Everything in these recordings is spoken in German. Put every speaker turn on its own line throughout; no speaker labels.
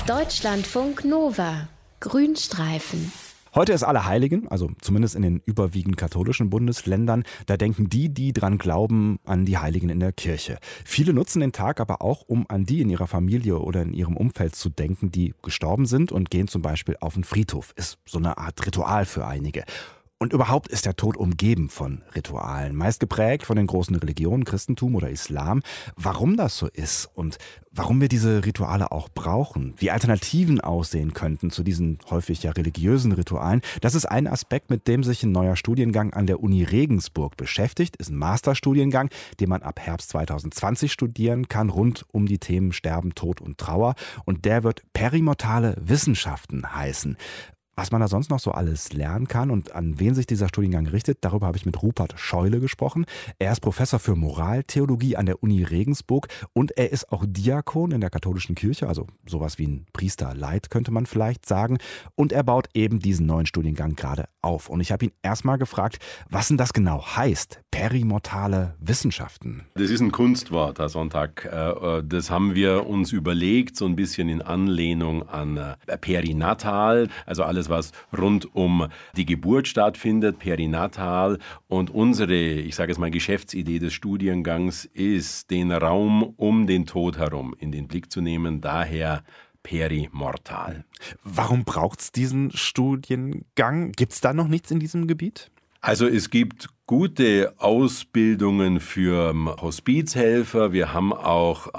Deutschlandfunk Nova. Grünstreifen.
Heute ist Allerheiligen, also zumindest in den überwiegend katholischen Bundesländern. Da denken die dran glauben, an die Heiligen in der Kirche. Viele nutzen den Tag aber auch, um an die in ihrer Familie oder in ihrem Umfeld zu denken, die gestorben sind, und gehen zum Beispiel auf den Friedhof. Ist so eine Art Ritual für einige. Und überhaupt ist der Tod umgeben von Ritualen, meist geprägt von den großen Religionen, Christentum oder Islam. Warum das so ist und warum wir diese Rituale auch brauchen, wie Alternativen aussehen könnten zu diesen häufig ja religiösen Ritualen, das ist ein Aspekt, mit dem sich ein neuer Studiengang an der Uni Regensburg beschäftigt. Ist ein Masterstudiengang, den man ab Herbst 2020 studieren kann, rund um die Themen Sterben, Tod und Trauer. Und der wird perimortale Wissenschaften heißen. Was man da sonst noch so alles lernen kann und an wen sich dieser Studiengang richtet, darüber habe ich mit Rupert Scheule gesprochen. Er ist Professor für Moraltheologie an der Uni Regensburg und er ist auch Diakon in der katholischen Kirche, also sowas wie ein Priesterleit könnte man vielleicht sagen. Und er baut eben diesen neuen Studiengang gerade auf. Und ich habe ihn erstmal gefragt, was denn das genau heißt, perimortale Wissenschaften.
Das ist ein Kunstwort, Herr Sonntag. Das haben wir uns überlegt, so ein bisschen in Anlehnung an perinatal, also alles, was rund um die Geburt stattfindet, perinatal. Und unsere, ich sage es mal, Geschäftsidee des Studiengangs ist, den Raum um den Tod herum in den Blick zu nehmen, daher perimortal.
Warum braucht es diesen Studiengang? Gibt es da noch nichts in diesem Gebiet?
Also es gibt gute Ausbildungen für Hospizhelfer. Wir haben auch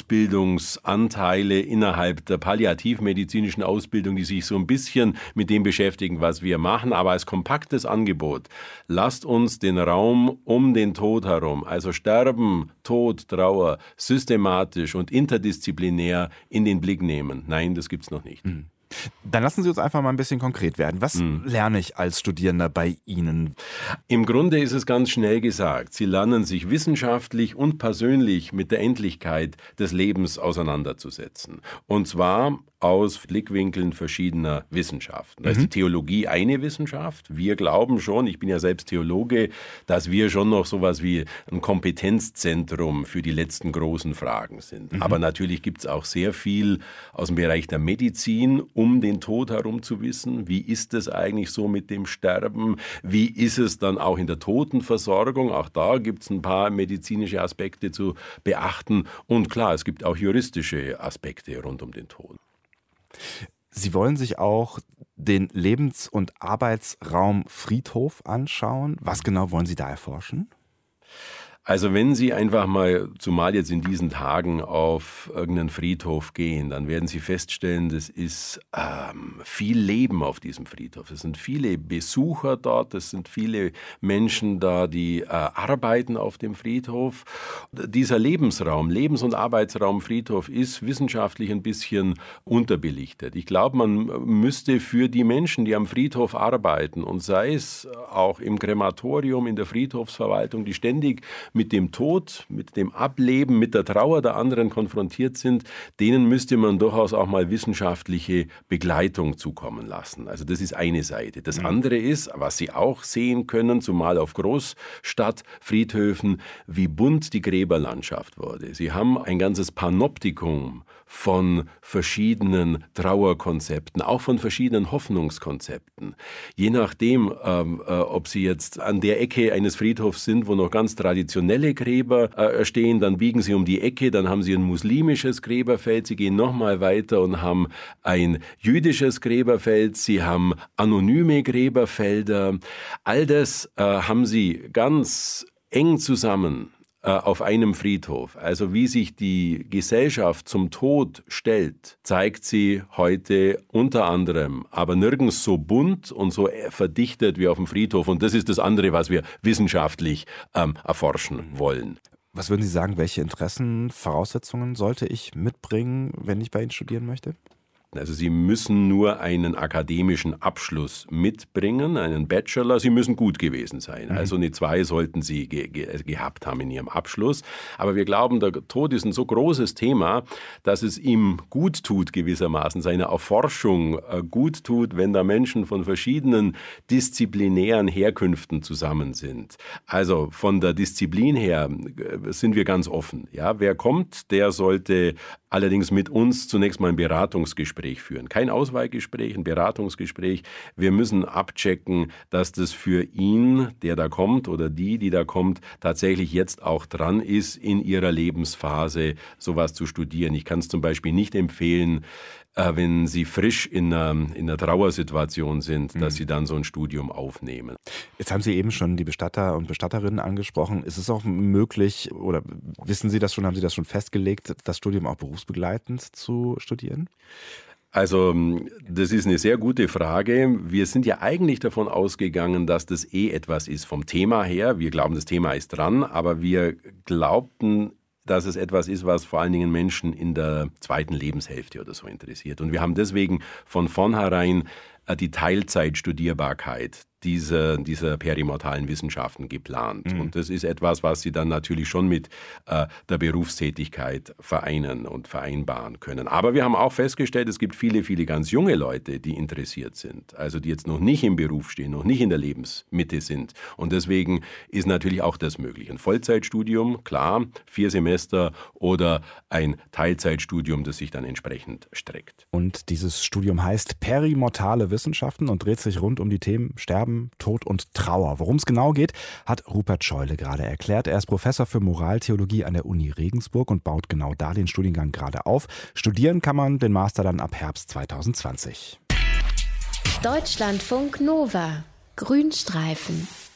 Ausbildungsanteile innerhalb der palliativmedizinischen Ausbildung, die sich so ein bisschen mit dem beschäftigen, was wir machen. Aber als kompaktes Angebot, lasst uns den Raum um den Tod herum, also Sterben, Tod, Trauer, systematisch und interdisziplinär in den Blick nehmen. Nein, das gibt's noch nicht.
Dann lassen Sie uns einfach mal ein bisschen konkret werden. Was lerne ich als Studierender bei Ihnen?
Im Grunde ist es ganz schnell gesagt. Sie lernen sich wissenschaftlich und persönlich mit der Endlichkeit des Lebens auseinanderzusetzen. Und zwar aus Blickwinkeln verschiedener Wissenschaften. Da ist die Theologie eine Wissenschaft. Wir glauben schon, ich bin ja selbst Theologe, dass wir schon noch sowas wie ein Kompetenzzentrum für die letzten großen Fragen sind. Aber natürlich gibt es auch sehr viel aus dem Bereich der Medizin, um den Tod herum zu wissen. Wie ist es eigentlich so mit dem Sterben? Wie ist es dann auch in der Totenversorgung? Auch da gibt es ein paar medizinische Aspekte zu beachten. Und klar, es gibt auch juristische Aspekte rund um den Tod.
Sie wollen sich auch den Lebens- und Arbeitsraum Friedhof anschauen. Was genau wollen Sie da erforschen?
Also wenn Sie einfach mal, zumal jetzt in diesen Tagen, auf irgendeinen Friedhof gehen, dann werden Sie feststellen, das ist viel Leben auf diesem Friedhof. Es sind viele Besucher dort, es sind viele Menschen da, die arbeiten auf dem Friedhof. Dieser Lebensraum, Lebens- und Arbeitsraum Friedhof ist wissenschaftlich ein bisschen unterbelichtet. Ich glaube, man müsste für die Menschen, die am Friedhof arbeiten, und sei es auch im Krematorium, in der Friedhofsverwaltung, die ständig mit dem Tod, mit dem Ableben, mit der Trauer der anderen konfrontiert sind, denen müsste man durchaus auch mal wissenschaftliche Begleitung zukommen lassen. Also das ist eine Seite. Das andere ist, was Sie auch sehen können, zumal auf Großstadtfriedhöfen, wie bunt die Gräberlandschaft wurde. Sie haben ein ganzes Panoptikum von verschiedenen Trauerkonzepten, auch von verschiedenen Hoffnungskonzepten. Je nachdem, ob Sie jetzt an der Ecke eines Friedhofs sind, wo noch ganz traditionelle Gräber stehen, dann biegen Sie um die Ecke, dann haben Sie ein muslimisches Gräberfeld, Sie gehen nochmal weiter und haben ein jüdisches Gräberfeld, Sie haben anonyme Gräberfelder. All das haben Sie ganz eng zusammen auf einem Friedhof. Also wie sich die Gesellschaft zum Tod stellt, zeigt sie heute unter anderem, aber nirgends so bunt und so verdichtet wie auf dem Friedhof. Und das ist das andere, was wir wissenschaftlich erforschen wollen.
Was würden Sie sagen, welche Interessen, Voraussetzungen sollte ich mitbringen, wenn ich bei Ihnen studieren möchte?
Also Sie müssen nur einen akademischen Abschluss mitbringen, einen Bachelor. Sie müssen gut gewesen sein. Also eine 2 sollten Sie gehabt haben in Ihrem Abschluss. Aber wir glauben, der Tod ist ein so großes Thema, dass es ihm gut tut gewissermaßen, seiner Erforschung gut tut, wenn da Menschen von verschiedenen disziplinären Herkünften zusammen sind. Also von der Disziplin her sind wir ganz offen. Ja, wer kommt, der sollte allerdings mit uns zunächst mal ein Beratungsgespräch Beratungsgespräch führen. Kein Auswahlgespräch, ein Beratungsgespräch. Wir müssen abchecken, dass das für ihn, der da kommt oder die da kommt, tatsächlich jetzt auch dran ist, in ihrer Lebensphase sowas zu studieren. Ich kann es zum Beispiel nicht empfehlen, wenn Sie frisch in einer Trauersituation sind, dass Sie dann so ein Studium aufnehmen.
Jetzt haben Sie eben schon die Bestatter und Bestatterinnen angesprochen. Ist es auch möglich, oder wissen Sie das schon, haben Sie das schon festgelegt, das Studium auch berufsbegleitend zu studieren?
Also, das ist eine sehr gute Frage. Wir sind ja eigentlich davon ausgegangen, dass das etwas ist vom Thema her. Wir glauben, das Thema ist dran, aber wir glaubten, dass es etwas ist, was vor allen Dingen Menschen in der zweiten Lebenshälfte oder so interessiert. Und wir haben deswegen von vornherein die Teilzeitstudierbarkeit dieser perimortalen Wissenschaften geplant. Und das ist etwas, was Sie dann natürlich schon mit der Berufstätigkeit vereinen und vereinbaren können. Aber wir haben auch festgestellt, es gibt viele, viele ganz junge Leute, die interessiert sind. Also die jetzt noch nicht im Beruf stehen, noch nicht in der Lebensmitte sind. Und deswegen ist natürlich auch das möglich. Ein Vollzeitstudium, klar, 4 Semester oder ein Teilzeitstudium, das sich dann entsprechend streckt.
Und dieses Studium heißt Perimortale Wissenschaften und dreht sich rund um die Themen Sterben, Tod und Trauer. Worum es genau geht, hat Rupert Scheule gerade erklärt. Er ist Professor für Moraltheologie an der Uni Regensburg und baut genau da den Studiengang gerade auf. Studieren kann man den Master dann ab Herbst 2020.
Deutschlandfunk Nova. Grünstreifen.